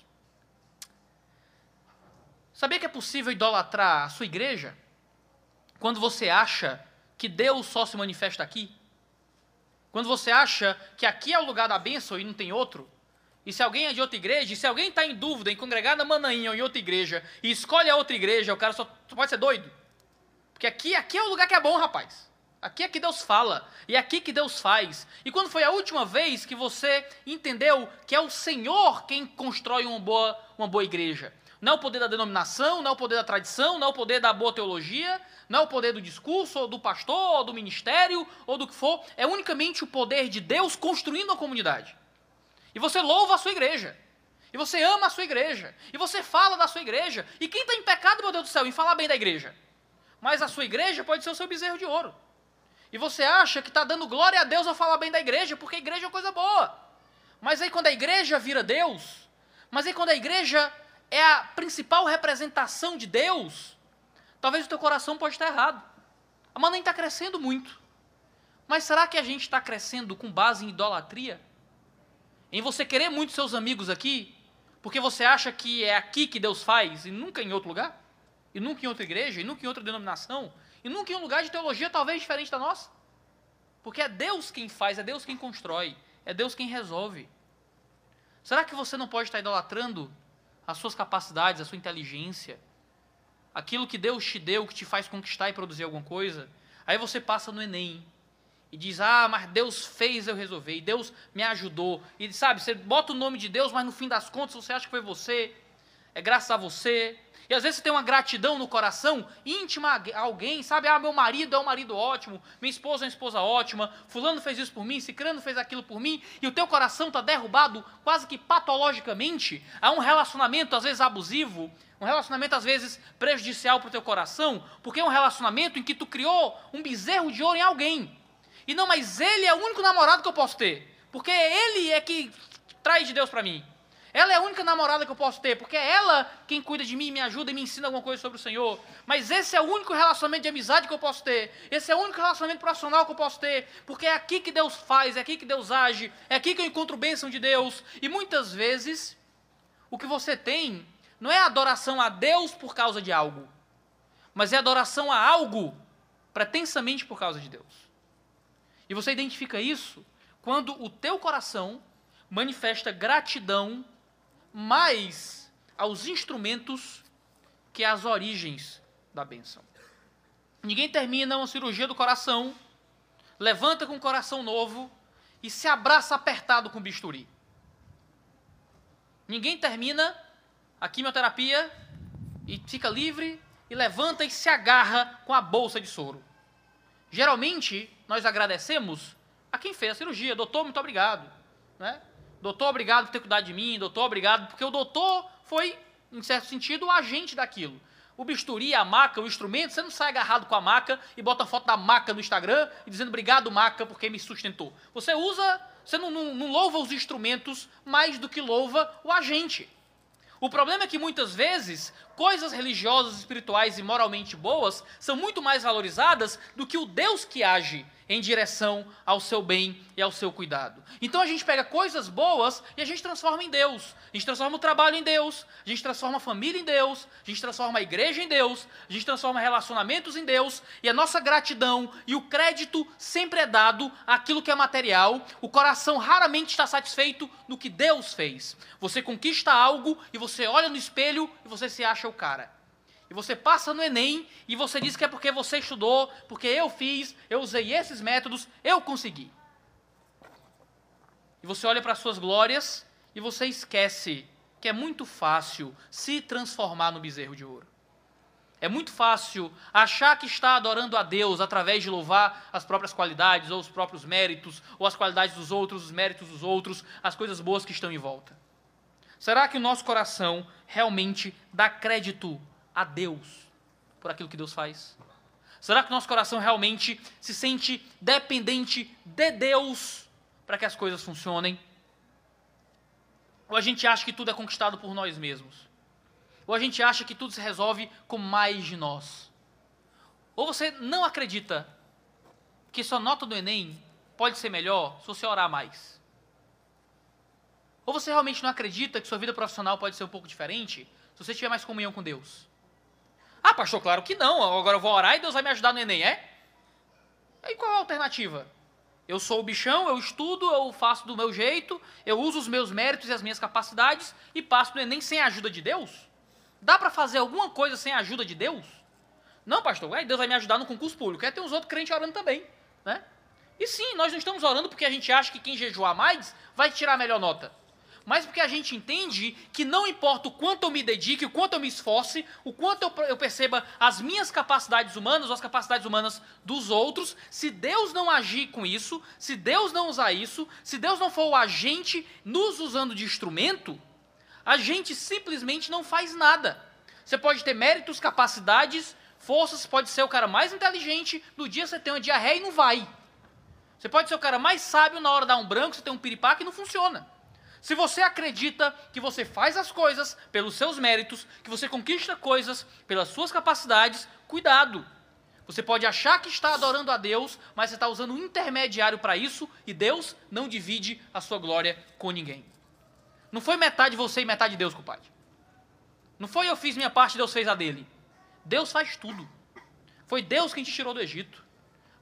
Sabia que é possível idolatrar a sua igreja? Quando você acha que Deus só se manifesta aqui? Quando você acha que aqui é o lugar da bênção e não tem outro? E se alguém é de outra igreja, e se alguém está em dúvida em congregar na Manainha ou em outra igreja, e escolhe a outra igreja, o cara só, só pode ser doido. Porque aqui, aqui é o lugar que é bom, rapaz. Aqui é que Deus fala, e é aqui que Deus faz. E quando foi a última vez que você entendeu que é o Senhor quem constrói uma boa, uma boa igreja? Não é o poder da denominação, não é o poder da tradição, não é o poder da boa teologia, não é o poder do discurso, ou do pastor, ou do ministério, ou do que for. É unicamente o poder de Deus construindo a comunidade. E você louva a sua igreja. E você ama a sua igreja. E você fala da sua igreja. E quem está em pecado, meu Deus do céu, em falar bem da igreja? Mas a sua igreja pode ser o seu bezerro de ouro. E você acha que está dando glória a Deus ao falar bem da igreja, porque a igreja é coisa boa. Mas aí quando a igreja vira Deus, mas aí quando a igreja é a principal representação de Deus, talvez o teu coração pode estar errado. A Manaim está crescendo muito. Mas será que a gente está crescendo com base em idolatria? Em você querer muito seus amigos aqui, porque você acha que é aqui que Deus faz, e nunca em outro lugar? E nunca em outra igreja? E nunca em outra denominação? E nunca em um lugar de teologia talvez diferente da nossa? Porque é Deus quem faz, é Deus quem constrói, é Deus quem resolve. Será que você não pode estar idolatrando as suas capacidades, a sua inteligência, aquilo que Deus te deu, que te faz conquistar e produzir alguma coisa? Aí você passa no Enem e diz, ah, mas Deus fez eu resolver, e Deus me ajudou. E sabe, você bota o nome de Deus, mas no fim das contas você acha que foi você, é graças a você. E às vezes você tem uma gratidão no coração, íntima a alguém, sabe? Ah, meu marido é um marido ótimo, minha esposa é uma esposa ótima, fulano fez isso por mim, cicrano fez aquilo por mim, e o teu coração está derrubado quase que patologicamente a um relacionamento às vezes abusivo, um relacionamento às vezes prejudicial para o teu coração, porque é um relacionamento em que tu criou um bezerro de ouro em alguém. E não, mas ele é o único namorado que eu posso ter, porque ele é que traz de Deus para mim. Ela é a única namorada que eu posso ter, porque é ela quem cuida de mim, me ajuda e me ensina alguma coisa sobre o Senhor. Mas esse é o único relacionamento de amizade que eu posso ter. Esse é o único relacionamento profissional que eu posso ter, porque é aqui que Deus faz, é aqui que Deus age, é aqui que eu encontro bênção de Deus. E muitas vezes, o que você tem não é adoração a Deus por causa de algo, mas é adoração a algo pretensamente por causa de Deus. E você identifica isso quando o teu coração manifesta gratidão mais aos instrumentos que às origens da bênção. Ninguém termina uma cirurgia do coração, levanta com o coração novo e se abraça apertado com o bisturi. Ninguém termina a quimioterapia e fica livre e levanta e se agarra com a bolsa de soro. Geralmente, nós agradecemos a quem fez a cirurgia. Doutor, muito obrigado, né? Doutor, obrigado por ter cuidado de mim. Doutor, obrigado, porque o doutor foi, em certo sentido, o agente daquilo. O bisturi, a maca, o instrumento, você não sai agarrado com a maca e bota a foto da maca no Instagram e dizendo obrigado, maca, porque me sustentou. Você usa, você não, não, não louva os instrumentos mais do que louva o agente. O problema é que muitas vezes coisas religiosas, espirituais e moralmente boas são muito mais valorizadas do que o Deus que age em direção ao seu bem e ao seu cuidado. Então a gente pega coisas boas e a gente transforma em Deus. A gente transforma o trabalho em Deus, a gente transforma a família em Deus, a gente transforma a igreja em Deus, a gente transforma relacionamentos em Deus, e a nossa gratidão e o crédito sempre é dado àquilo que é material. O coração raramente está satisfeito no que Deus fez. Você conquista algo e você olha no espelho e você se acha o cara. E você passa no Enem e você diz que é porque você estudou, porque eu fiz, eu usei esses métodos, eu consegui. E você olha para as suas glórias e você esquece que é muito fácil se transformar no bezerro de ouro. É muito fácil achar que está adorando a Deus através de louvar as próprias qualidades, ou os próprios méritos, ou as qualidades dos outros, os méritos dos outros, as coisas boas que estão em volta. Será que o nosso coração realmente dá crédito a Deus por aquilo que Deus faz? Será que o nosso coração realmente se sente dependente de Deus para que as coisas funcionem? Ou a gente acha que tudo é conquistado por nós mesmos? Ou a gente acha que tudo se resolve com mais de nós? Ou você não acredita que sua nota do Enem pode ser melhor se você orar mais? Ou você realmente não acredita que sua vida profissional pode ser um pouco diferente se você tiver mais comunhão com Deus? Ah, pastor, claro que não. Agora eu vou orar e Deus vai me ajudar no Enem, é? E qual é a alternativa? Eu sou o bichão, eu estudo, eu faço do meu jeito, eu uso os meus méritos e as minhas capacidades e passo no Enem sem a ajuda de Deus? Dá para fazer alguma coisa sem a ajuda de Deus? Não, pastor, aí Deus vai me ajudar no concurso público. É, tem uns outros crentes orando também, né? E sim, nós não estamos orando porque a gente acha que quem jejuar mais vai tirar a melhor nota. Mas porque a gente entende que não importa o quanto eu me dedique, o quanto eu me esforce, o quanto eu, eu perceba as minhas capacidades humanas ou as capacidades humanas dos outros, se Deus não agir com isso, se Deus não usar isso, se Deus não for o agente nos usando de instrumento, a gente simplesmente não faz nada. Você pode ter méritos, capacidades, forças, pode ser o cara mais inteligente, no dia você tem uma diarreia e não vai. Você pode ser o cara mais sábio, na hora de dar um branco, você tem um piripaque e não funciona. Se você acredita que você faz as coisas pelos seus méritos, que você conquista coisas pelas suas capacidades, cuidado. Você pode achar que está adorando a Deus, mas você está usando um intermediário para isso, e Deus não divide a sua glória com ninguém. Não foi metade você e metade Deus, compadre. Não foi eu fiz minha parte e Deus fez a dele. Deus faz tudo. Foi Deus quem te tirou do Egito.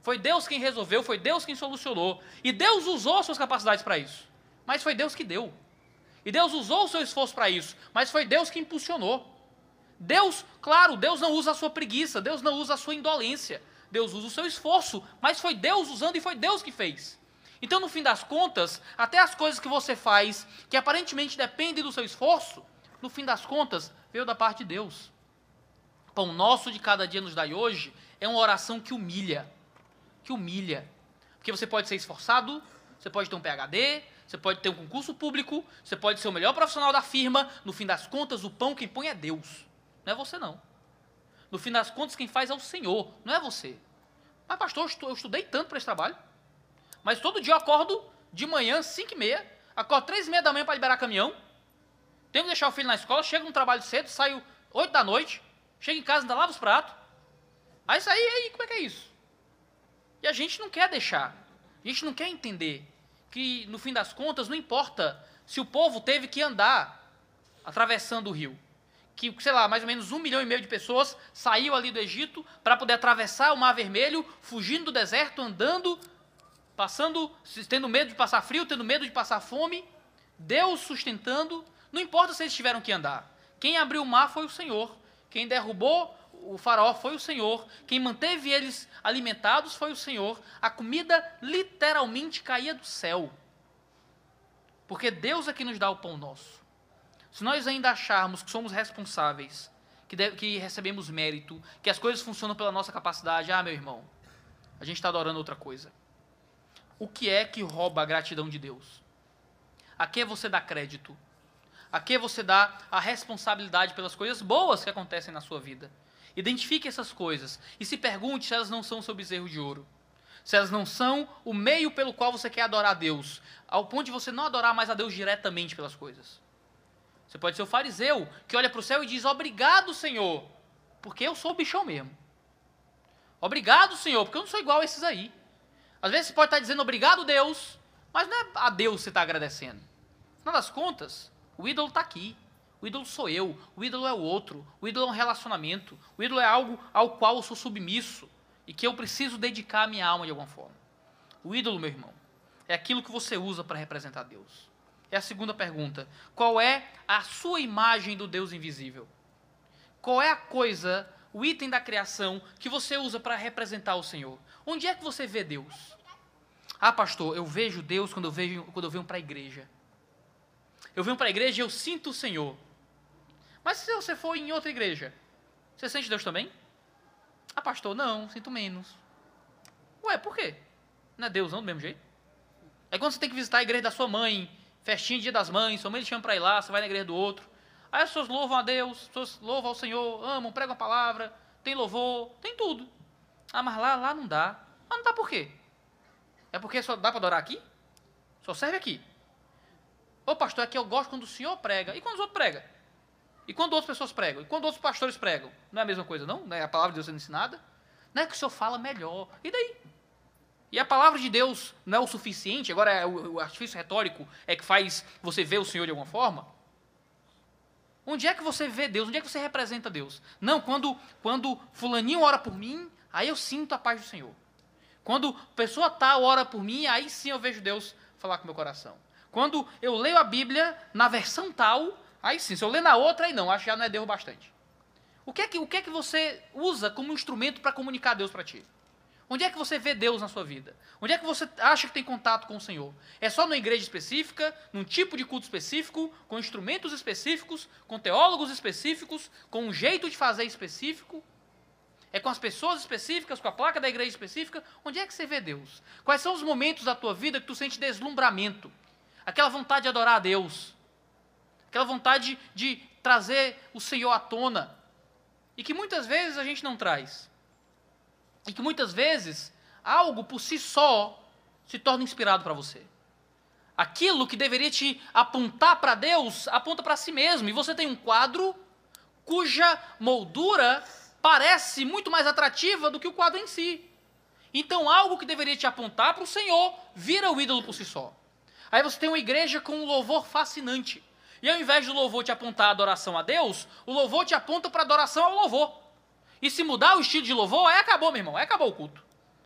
Foi Deus quem resolveu, foi Deus quem solucionou. E Deus usou suas capacidades para isso. Mas foi Deus que deu. E Deus usou o seu esforço para isso. Mas foi Deus que impulsionou. Deus, claro, Deus não usa a sua preguiça, Deus não usa a sua indolência. Deus usa o seu esforço, mas foi Deus usando e foi Deus que fez. Então, no fim das contas, até as coisas que você faz, que aparentemente dependem do seu esforço, no fim das contas, veio da parte de Deus. Pão nosso de cada dia nos dai hoje é uma oração que humilha. Que humilha. Porque você pode ser esforçado, você pode ter um P H D, você pode ter um concurso público, você pode ser o melhor profissional da firma, no fim das contas, o pão quem põe é Deus. Não é você, não. No fim das contas, quem faz é o Senhor, não é você. Mas, pastor, eu estudei tanto para esse trabalho. Mas todo dia eu acordo de manhã, cinco e meia, acordo três e meia da manhã para liberar caminhão, tenho que deixar o filho na escola, chego no trabalho cedo, saio oito da noite, chego em casa, ainda lavo os pratos. Aí isso aí, aí, como é que é isso? E a gente não quer deixar, a gente não quer entender que, no fim das contas, não importa se o povo teve que andar atravessando o rio. Que, sei lá, mais ou menos um milhão e meio de pessoas saiu ali do Egito para poder atravessar o Mar Vermelho, fugindo do deserto, andando, passando, tendo medo de passar frio, tendo medo de passar fome, Deus sustentando. Não importa se eles tiveram que andar. Quem abriu o mar foi o Senhor. Quem derrubou o faraó foi o Senhor. Quem manteve eles alimentados foi o Senhor. A comida literalmente caía do céu. Porque Deus é que nos dá o pão nosso. Se nós ainda acharmos que somos responsáveis, que, deve, que recebemos mérito, que as coisas funcionam pela nossa capacidade, ah, meu irmão, a gente está adorando outra coisa. O que é que rouba a gratidão de Deus? A que você dá crédito? A que você dá a responsabilidade pelas coisas boas que acontecem na sua vida? Identifique essas coisas e se pergunte se elas não são seu bezerro de ouro. Se elas não são o meio pelo qual você quer adorar a Deus, ao ponto de você não adorar mais a Deus diretamente pelas coisas. Você pode ser o fariseu que olha para o céu e diz, obrigado, Senhor, porque eu sou o bichão mesmo. Obrigado, Senhor, porque eu não sou igual a esses aí. Às vezes você pode estar dizendo obrigado, Deus, mas não é a Deus que você está agradecendo. No final das contas, o ídolo está aqui. O ídolo sou eu, o ídolo é o outro, o ídolo é um relacionamento, o ídolo é algo ao qual eu sou submisso e que eu preciso dedicar a minha alma de alguma forma. O ídolo, meu irmão, é aquilo que você usa para representar Deus. É a segunda pergunta. Qual é a sua imagem do Deus invisível? Qual é a coisa, o item da criação que você usa para representar o Senhor? Onde é que você vê Deus? Ah, pastor, eu vejo Deus quando eu, vejo, quando eu venho para a igreja. Eu venho para a igreja e eu sinto o Senhor. Mas se você for em outra igreja, você sente Deus também? Ah, pastor, não, sinto menos. Ué, por quê? Não é Deus não, do mesmo jeito? É quando você tem que visitar a igreja da sua mãe, festinha de dia das mães, sua mãe te chama para ir lá, você vai na igreja do outro. Aí as pessoas louvam a Deus, as pessoas louvam ao Senhor, amam, pregam a palavra, tem louvor, tem tudo. Ah, mas lá, lá não dá. Mas não dá por quê? É porque só dá para adorar aqui? Só serve aqui. Ô pastor, é que eu gosto quando o senhor prega. E quando os outros pregam? E quando outras pessoas pregam? E quando outros pastores pregam? Não é a mesma coisa, não? Não é a palavra de Deus sendo ensinada? Não é que o senhor fala melhor. E daí? E a palavra de Deus não é o suficiente? Agora é o, o artifício retórico é que faz você ver o Senhor de alguma forma? Onde é que você vê Deus? Onde é que você representa Deus? Não, quando, quando fulaninho ora por mim, aí eu sinto a paz do Senhor. Quando pessoa tal ora por mim, aí sim eu vejo Deus falar com o meu coração. Quando eu leio a Bíblia na versão tal, aí sim, se eu ler na outra, aí não, acho que já não é Deus bastante. O que é que, o que, é que você usa como instrumento para comunicar Deus para ti? Onde é que você vê Deus na sua vida? Onde é que você acha que tem contato com o Senhor? É só numa igreja específica, num tipo de culto específico, com instrumentos específicos, com teólogos específicos, com um jeito de fazer específico? É com as pessoas específicas, com a placa da igreja específica? Onde é que você vê Deus? Quais são os momentos da tua vida que tu sente deslumbramento? Aquela vontade de adorar a Deus? Aquela vontade de trazer o Senhor à tona? E que muitas vezes a gente não traz. E que muitas vezes algo por si só se torna inspirado para você. Aquilo que deveria te apontar para Deus, aponta para si mesmo. E você tem um quadro cuja moldura parece muito mais atrativa do que o quadro em si. Então algo que deveria te apontar para o Senhor vira o ídolo por si só. Aí você tem uma igreja com um louvor fascinante. E ao invés do louvor te apontar a adoração a Deus, o louvor te aponta para a adoração ao louvor. E se mudar o estilo de louvor, aí acabou, meu irmão, aí acabou o culto.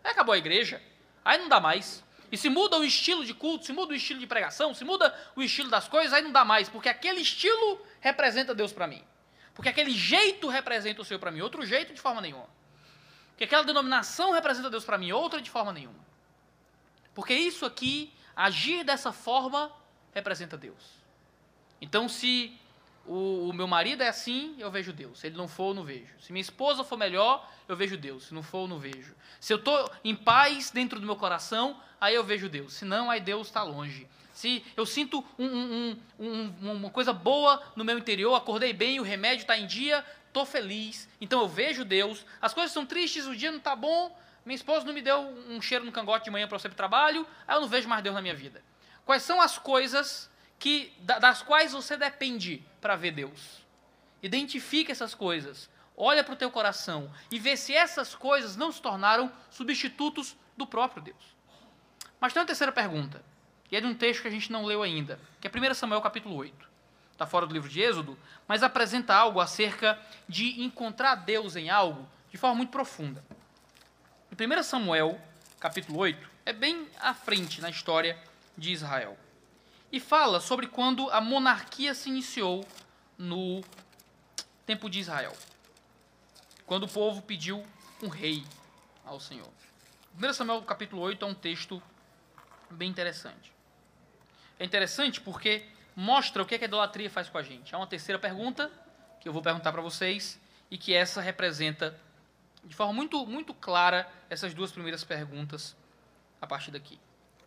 Aí acabou a igreja, aí não dá mais. E se muda o estilo de culto, se muda o estilo de pregação, se muda o estilo das coisas, aí não dá mais, porque aquele estilo representa Deus para mim. Porque aquele jeito representa o Senhor para mim, outro jeito de forma nenhuma. Porque aquela denominação representa Deus para mim, outra de forma nenhuma. Porque isso aqui, agir dessa forma, representa Deus. Então, se o, o meu marido é assim, eu vejo Deus. Se ele não for, eu não vejo. Se minha esposa for melhor, eu vejo Deus. Se não for, eu não vejo. Se eu estou em paz dentro do meu coração, aí eu vejo Deus. Se não, aí Deus está longe. Se eu sinto um, um, um, uma coisa boa no meu interior, acordei bem, o remédio está em dia, estou feliz, então eu vejo Deus. As coisas são tristes, o dia não está bom, minha esposa não me deu um cheiro no cangote de manhã para eu sair para o trabalho, aí eu não vejo mais Deus na minha vida. Quais são as coisas que, das quais você depende para ver Deus? Identifique essas coisas, olha para o teu coração e vê se essas coisas não se tornaram substitutos do próprio Deus. Mas tem uma terceira pergunta, e é de um texto que a gente não leu ainda, que é primeiro Samuel capítulo oito. Está fora do livro de Êxodo, mas apresenta algo acerca de encontrar Deus em algo de forma muito profunda. Em primeiro Samuel capítulo oito, é bem à frente na história de Israel. E fala sobre quando a monarquia se iniciou no tempo de Israel. Quando o povo pediu um rei ao Senhor. primeiro Samuel capítulo oito é um texto bem interessante. É interessante porque mostra o que a idolatria faz com a gente. Há uma terceira pergunta que eu vou perguntar para vocês e que essa representa de forma muito, muito clara essas duas primeiras perguntas a partir daqui.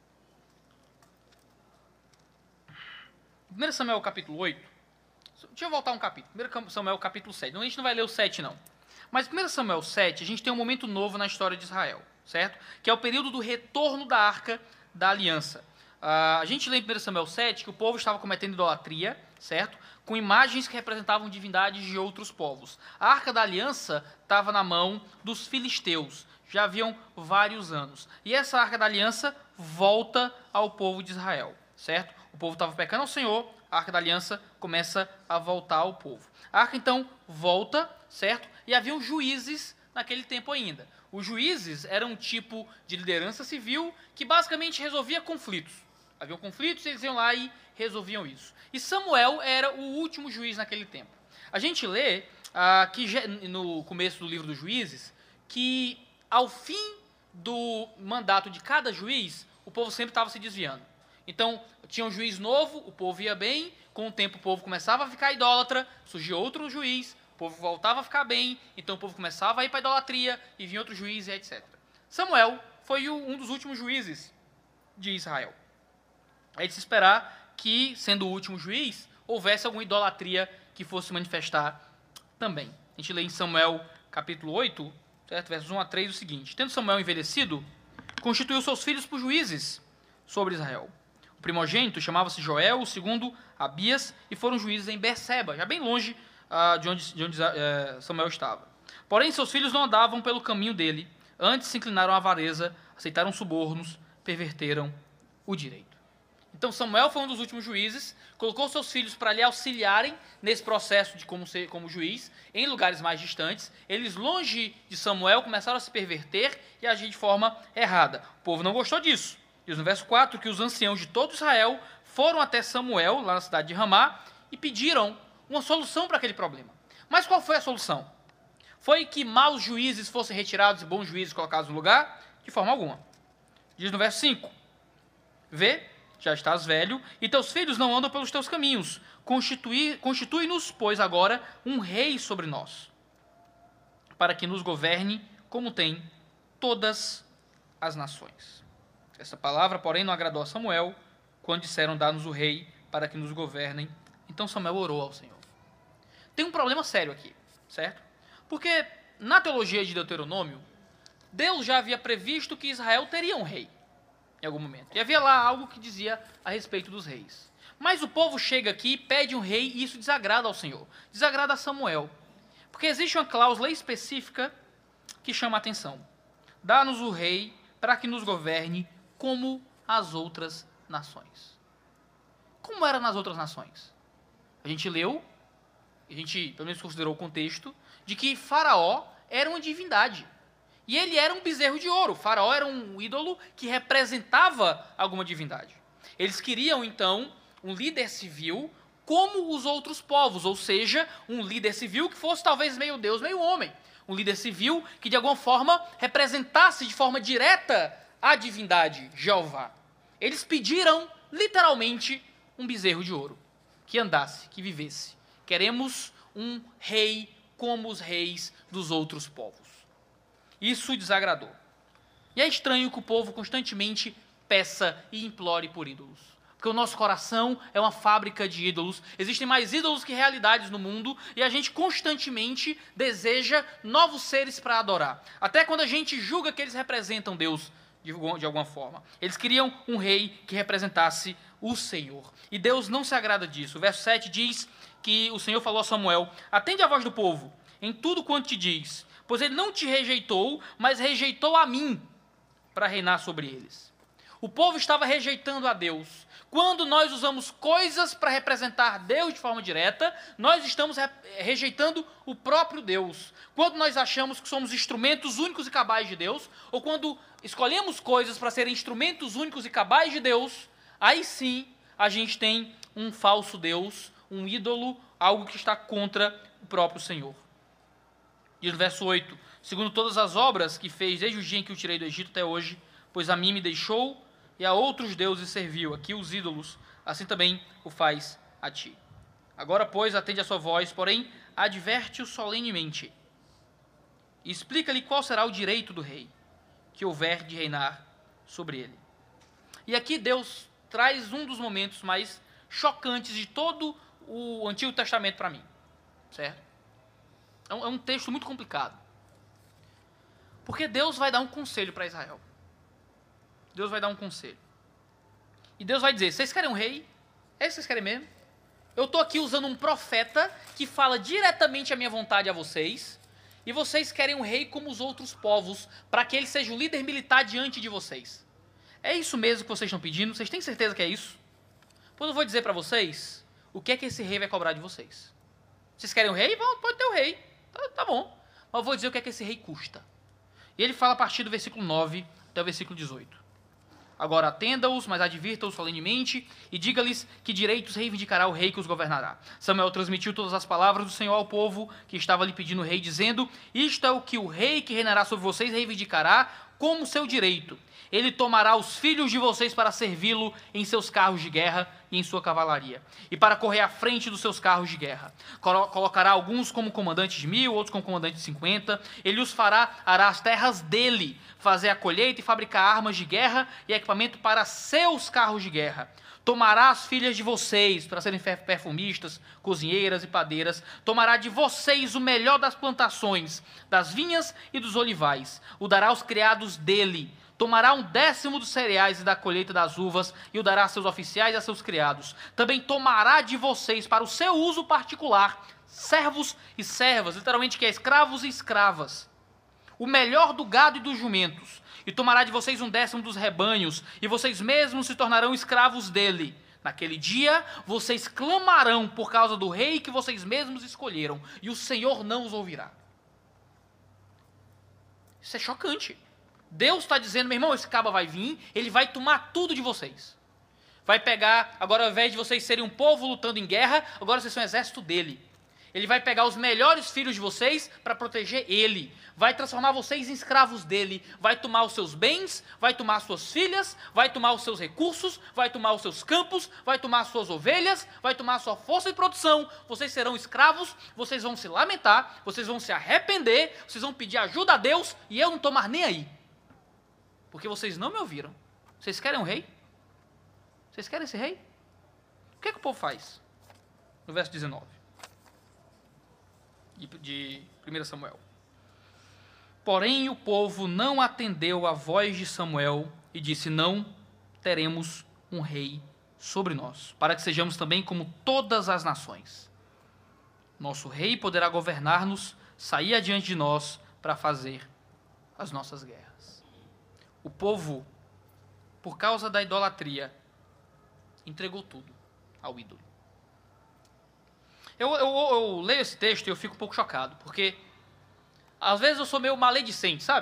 primeiro Samuel capítulo oito, deixa eu voltar um capítulo. primeiro Samuel capítulo sete, não, a gente não vai ler o sete não. Mas primeiro Samuel sete, a gente tem um momento novo na história de Israel, certo? Que é o período do retorno da Arca da Aliança. Uh, a gente lê em primeiro Samuel sete que o povo estava cometendo idolatria, certo? Com imagens que representavam divindades de outros povos. A Arca da Aliança estava na mão dos filisteus, já haviam vários anos. E essa Arca da Aliança volta ao povo de Israel, certo? O povo estava pecando ao Senhor, a Arca da Aliança começa a voltar ao povo. A Arca então volta, certo? E haviam juízes naquele tempo ainda. Os juízes eram um tipo de liderança civil que basicamente resolvia conflitos. Haviam conflitos, eles iam lá e resolviam isso. E Samuel era o último juiz naquele tempo. A gente lê ah, que no começo do livro dos juízes, que ao fim do mandato de cada juiz, o povo sempre estava se desviando. Então, tinha um juiz novo, o povo ia bem, com o tempo o povo começava a ficar idólatra, surgia outro juiz, o povo voltava a ficar bem, então o povo começava a ir para a idolatria, e vinha outro juiz, e etcétera. Samuel foi um dos últimos juízes de Israel. É de se esperar que, sendo o último juiz, houvesse alguma idolatria que fosse manifestar também. A gente lê em Samuel capítulo oito, certo? Versos um a três, o seguinte: Tendo Samuel envelhecido, constituiu seus filhos por juízes sobre Israel. O primogênito chamava-se Joel, o segundo Abias, e foram juízes em Berseba, já bem longe uh, de onde, de onde uh, Samuel estava. Porém, seus filhos não andavam pelo caminho dele, antes se inclinaram à avareza, aceitaram subornos, perverteram o direito. Então Samuel foi um dos últimos juízes, colocou seus filhos para lhe auxiliarem nesse processo de como ser como juiz, em lugares mais distantes. Eles, longe de Samuel, começaram a se perverter e agir de forma errada. O povo não gostou disso. Diz no verso quatro que os anciãos de todo Israel foram até Samuel, lá na cidade de Ramá, e pediram uma solução para aquele problema. Mas qual foi a solução? Foi que maus juízes fossem retirados e bons juízes colocados no lugar? De forma alguma. Diz no verso cinco: Vê, já estás velho, e teus filhos não andam pelos teus caminhos. Constitui, constitui-nos, pois, agora um rei sobre nós, para que nos governe como tem todas as nações. Essa palavra, porém, não agradou a Samuel, quando disseram: dá-nos o rei para que nos governem. Então Samuel orou ao Senhor. Tem um problema sério aqui, certo? Porque na teologia de Deuteronômio, Deus já havia previsto que Israel teria um rei em algum momento. E havia lá algo que dizia a respeito dos reis. Mas o povo chega aqui, pede um rei, e isso desagrada ao Senhor. Desagrada a Samuel. Porque existe uma cláusula específica que chama a atenção. Dá-nos o rei para que nos governe como as outras nações. Como era nas outras nações? A gente leu, a gente pelo menos considerou o contexto, de que Faraó era uma divindade. E ele era um bezerro de ouro. O faraó era um ídolo que representava alguma divindade. Eles queriam, então, um líder civil como os outros povos, ou seja, um líder civil que fosse talvez meio Deus, meio homem. Um líder civil que, de alguma forma, representasse de forma direta a divindade, Jeová. Eles pediram, literalmente, um bezerro de ouro, que andasse, que vivesse. Queremos um rei como os reis dos outros povos. Isso desagradou. E é estranho que o povo constantemente peça e implore por ídolos. Porque o nosso coração é uma fábrica de ídolos. Existem mais ídolos que realidades no mundo e a gente constantemente deseja novos seres para adorar. Até quando a gente julga que eles representam Deus de, de alguma forma. Eles queriam um rei que representasse o Senhor. E Deus não se agrada disso. O verso sete diz que o Senhor falou a Samuel: atende a voz do povo em tudo quanto te diz, pois ele não te rejeitou, mas rejeitou a mim para reinar sobre eles. O povo estava rejeitando a Deus. Quando nós usamos coisas para representar Deus de forma direta, nós estamos re rejeitando o próprio Deus. Quando nós achamos que somos instrumentos únicos e cabais de Deus, ou quando escolhemos coisas para serem instrumentos únicos e cabais de Deus, aí sim a gente tem um falso Deus, um ídolo, algo que está contra o próprio Senhor. Diz no verso oito: segundo todas as obras que fez desde o dia em que o tirei do Egito até hoje, pois a mim me deixou e a outros deuses serviu, aqui os ídolos, assim também o faz a ti. Agora, pois, atende a sua voz, porém, adverte-o solenemente. E explica-lhe qual será o direito do rei, que houver de reinar sobre ele. E aqui Deus traz um dos momentos mais chocantes de todo o Antigo Testamento para mim. Certo? É um, é um texto muito complicado. Porque Deus vai dar um conselho para Israel. Deus vai dar um conselho. E Deus vai dizer: vocês querem um rei? É isso que vocês querem mesmo? Eu estou aqui usando um profeta que fala diretamente a minha vontade a vocês, e vocês querem um rei como os outros povos, para que ele seja o líder militar diante de vocês. É isso mesmo que vocês estão pedindo? Vocês têm certeza que é isso? Pois eu vou dizer para vocês o que é que esse rei vai cobrar de vocês. Vocês querem um rei? Pode ter o rei. Tá, tá bom. Mas eu vou dizer o que é que esse rei custa. E ele fala a partir do versículo nove até o versículo dezoito. Agora atenda-os, mas advirta-os solenemente, e diga-lhes que direitos reivindicará o rei que os governará. Samuel transmitiu todas as palavras do Senhor ao povo que estava lhe pedindo o rei, dizendo: isto é o que o rei que reinará sobre vocês reivindicará como seu direito. Ele tomará os filhos de vocês para servi-lo em seus carros de guerra e em sua cavalaria, e para correr à frente dos seus carros de guerra. Colocará alguns como comandantes de mil, outros como comandantes de cinquenta. Ele os fará arar as terras dele, fazer a colheita e fabricar armas de guerra e equipamento para seus carros de guerra. Tomará as filhas de vocês para serem perfumistas, cozinheiras e padeiras. Tomará de vocês o melhor das plantações, das vinhas e dos olivais. O dará aos criados dele. Tomará um décimo dos cereais e da colheita das uvas e o dará a seus oficiais e a seus criados. Também tomará de vocês para o seu uso particular servos e servas, literalmente que é escravos e escravas. O melhor do gado e dos jumentos. E tomará de vocês um décimo dos rebanhos, e vocês mesmos se tornarão escravos dele. Naquele dia, vocês clamarão por causa do rei que vocês mesmos escolheram, e o Senhor não os ouvirá. Isso é chocante. Deus está dizendo: meu irmão, esse caba vai vir, ele vai tomar tudo de vocês. Vai pegar, agora ao invés de vocês serem um povo lutando em guerra, agora vocês são um exército dele. Ele vai pegar os melhores filhos de vocês para proteger ele. Vai transformar vocês em escravos dele. Vai tomar os seus bens, vai tomar as suas filhas, vai tomar os seus recursos, vai tomar os seus campos, vai tomar as suas ovelhas, vai tomar a sua força de produção. Vocês serão escravos, vocês vão se lamentar, vocês vão se arrepender, vocês vão pedir ajuda a Deus e eu não estou mais nem aí. Porque vocês não me ouviram. Vocês querem um rei? Vocês querem esse rei? O que é que o povo faz? No verso dezenove. De primeiro Samuel. Porém o povo não atendeu à voz de Samuel e disse: não teremos um rei sobre nós, para que sejamos também como todas as nações. Nosso rei poderá governar-nos, sair adiante de nós para fazer as nossas guerras. O povo, por causa da idolatria, entregou tudo ao ídolo. Eu, eu, eu leio esse texto e eu fico um pouco chocado, porque às vezes eu sou meio maledicente, sabe?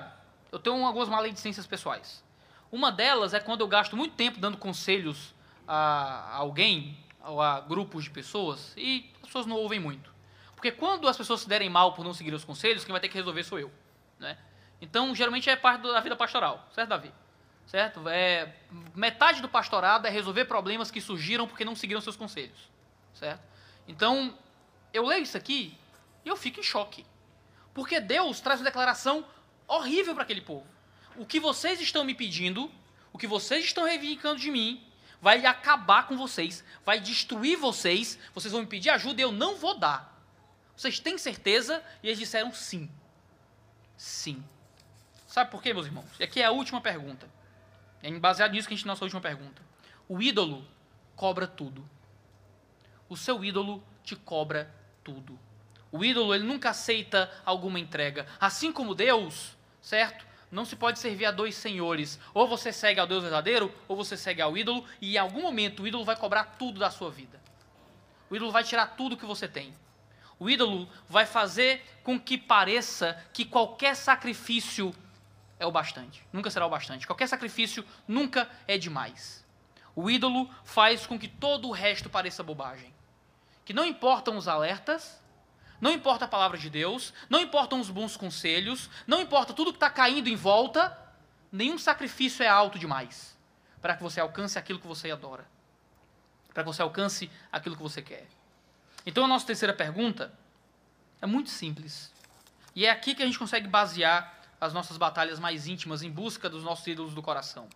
eu tenho algumas maledicências pessoais. Uma delas é quando eu gasto muito tempo dando conselhos a alguém, ou a grupos de pessoas, e as pessoas não ouvem muito. Porque quando as pessoas se derem mal por não seguir os conselhos, quem vai ter que resolver sou eu, né? Então, geralmente é parte da vida pastoral, certo, Davi? Certo? É, metade do pastorado é resolver problemas que surgiram porque não seguiram seus conselhos, certo? Então, eu leio isso aqui e eu fico em choque. Porque Deus traz uma declaração horrível para aquele povo. O que vocês estão me pedindo, o que vocês estão reivindicando de mim, vai acabar com vocês, vai destruir vocês, vocês vão me pedir ajuda e eu não vou dar. Vocês têm certeza? E eles disseram sim. Sim. Sabe por quê, meus irmãos? E aqui é a última pergunta. É baseado nisso que a gente tem nossa última pergunta. O ídolo cobra tudo. O seu ídolo te cobra tudo. O ídolo, ele nunca aceita alguma entrega. Assim como Deus, certo? Não se pode servir a dois senhores. Ou você segue ao Deus verdadeiro, ou você segue ao ídolo, e em algum momento o ídolo vai cobrar tudo da sua vida. O ídolo vai tirar tudo que você tem. O ídolo vai fazer com que pareça que qualquer sacrifício é o bastante. Nunca será o bastante. Qualquer sacrifício nunca é demais. O ídolo faz com que todo o resto pareça bobagem. Que não importam os alertas, não importa a palavra de Deus, não importam os bons conselhos, não importa tudo que está caindo em volta, nenhum sacrifício é alto demais para que você alcance aquilo que você adora, para que você alcance aquilo que você quer. Então a nossa terceira pergunta é muito simples. E é aqui que a gente consegue basear as nossas batalhas mais íntimas em busca dos nossos ídolos do coração.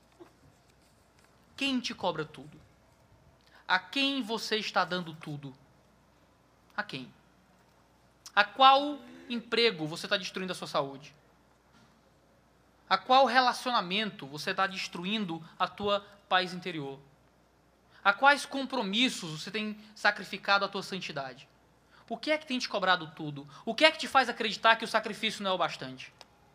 Quem te cobra tudo? A quem você está dando tudo? A quem? A qual emprego você está destruindo a sua saúde? A qual relacionamento você está destruindo a tua paz interior? A quais compromissos você tem sacrificado a tua santidade? O que é que tem te cobrado tudo? O que é que te faz acreditar que o sacrifício não é o bastante?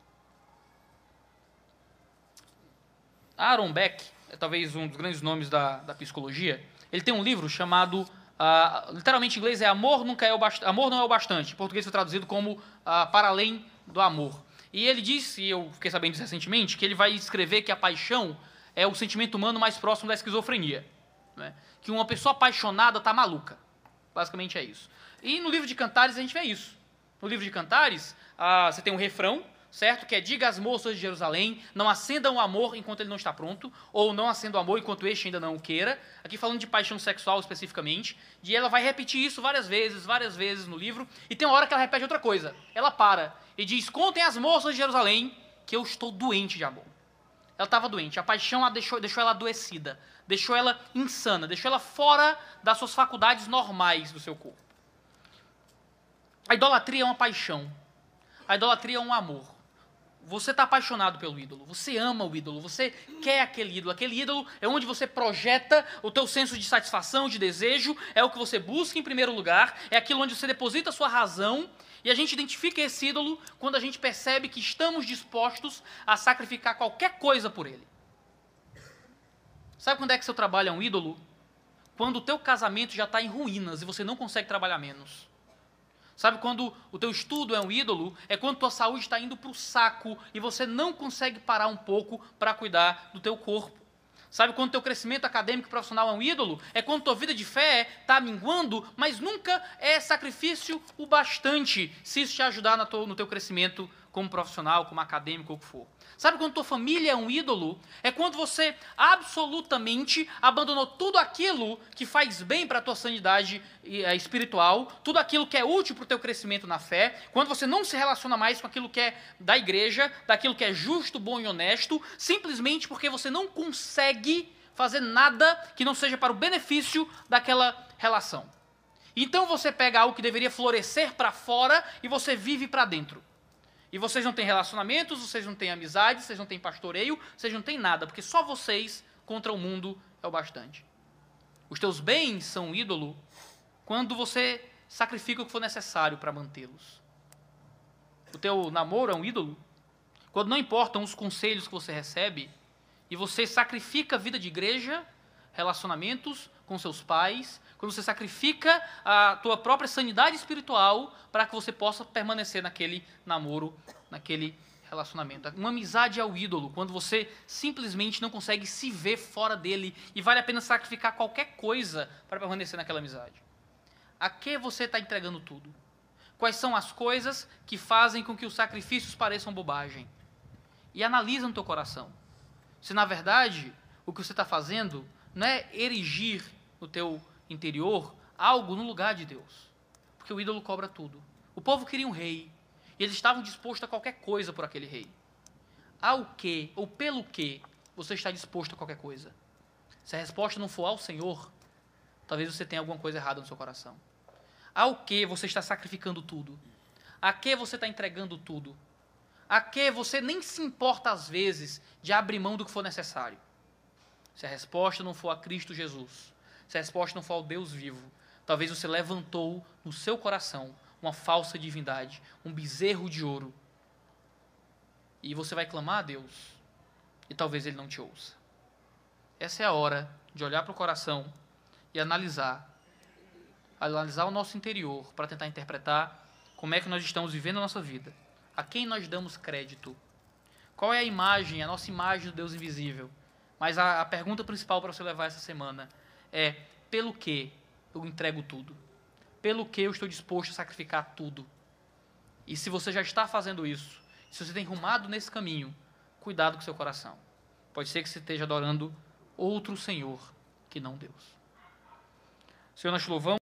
Aaron Beck, é talvez um dos grandes nomes da, da psicologia, ele tem um livro chamado, uh, literalmente em inglês é Amor, nunca é o Bast- Amor Não é o Bastante. Em português foi traduzido como uh, Para Além do Amor. E ele disse, e eu fiquei sabendo disso recentemente, que ele vai escrever que a paixão é o sentimento humano mais próximo da esquizofrenia. Né? Que uma pessoa apaixonada está maluca. Basicamente é isso. E no livro de Cantares a gente vê isso. No livro de Cantares, uh, você tem um refrão, certo? Que é: diga às moças de Jerusalém, não acendam o amor enquanto ele não está pronto, ou não acendam o amor enquanto este ainda não o queira. Aqui falando de paixão sexual especificamente. E ela vai repetir isso várias vezes, várias vezes no livro. E tem uma hora que ela repete outra coisa. Ela para e diz: contem às moças de Jerusalém que eu estou doente de amor. Ela estava doente, a paixão a deixou, deixou ela adoecida, deixou ela insana, deixou ela fora das suas faculdades normais do seu corpo. A idolatria é uma paixão. A idolatria é um amor. Você está apaixonado pelo ídolo, você ama o ídolo, você quer aquele ídolo. Aquele ídolo é onde você projeta o teu senso de satisfação, de desejo, é o que você busca em primeiro lugar, é aquilo onde você deposita a sua razão, e a gente identifica esse ídolo quando a gente percebe que estamos dispostos a sacrificar qualquer coisa por ele. Sabe quando é que seu trabalho é um ídolo? Quando o teu casamento já está em ruínas e você não consegue trabalhar menos. Sabe quando o teu estudo é um ídolo? É quando tua saúde está indo para o saco e você não consegue parar um pouco para cuidar do teu corpo. Sabe quando teu crescimento acadêmico e profissional é um ídolo? É quando tua vida de fé está minguando, mas nunca é sacrifício o bastante se isso te ajudar no teu, no teu crescimento como profissional, como acadêmico, ou o que for. Sabe quando tua família é um ídolo? É quando você absolutamente abandonou tudo aquilo que faz bem para a tua sanidade espiritual, tudo aquilo que é útil para o teu crescimento na fé, quando você não se relaciona mais com aquilo que é da igreja, daquilo que é justo, bom e honesto, simplesmente porque você não consegue fazer nada que não seja para o benefício daquela relação. Então você pega algo que deveria florescer para fora e você vive para dentro. E vocês não têm relacionamentos, vocês não têm amizade, vocês não têm pastoreio, vocês não têm nada, porque só vocês contra o mundo é o bastante. Os teus bens são um ídolo quando você sacrifica o que for necessário para mantê-los. O teu namoro é um ídolo quando não importam os conselhos que você recebe e você sacrifica a vida de igreja, relacionamentos com seus pais, quando você sacrifica a tua própria sanidade espiritual para que você possa permanecer naquele namoro, naquele relacionamento. Uma amizade ao ídolo, quando você simplesmente não consegue se ver fora dele e vale a pena sacrificar qualquer coisa para permanecer naquela amizade. A que você está entregando tudo? Quais são as coisas que fazem com que os sacrifícios pareçam bobagem? E analisa no teu coração. Se na verdade o que você está fazendo não é erigir no teu interior algo no lugar de Deus. Porque o ídolo cobra tudo. O povo queria um rei. E eles estavam dispostos a qualquer coisa por aquele rei. Ao que, ou pelo que, você está disposto a qualquer coisa? Se a resposta não for ao Senhor, talvez você tenha alguma coisa errada no seu coração. Ao que você está sacrificando tudo? A que você está entregando tudo? A que você nem se importa às vezes de abrir mão do que for necessário? Se a resposta não for a Cristo Jesus, se a resposta não for ao Deus vivo, talvez você levantou no seu coração uma falsa divindade, um bezerro de ouro. E você vai clamar a Deus, e talvez Ele não te ouça. Essa é a hora de olhar para o coração e analisar, analisar o nosso interior, para tentar interpretar como é que nós estamos vivendo a nossa vida. A quem nós damos crédito? Qual é a imagem, a nossa imagem do Deus invisível? Mas a, a pergunta principal para você levar essa semana é: pelo que eu entrego tudo? Pelo que eu estou disposto a sacrificar tudo? E se você já está fazendo isso, se você tem rumado nesse caminho, cuidado com o seu coração. Pode ser que você esteja adorando outro Senhor que não Deus. Senhor, nós te louvamos.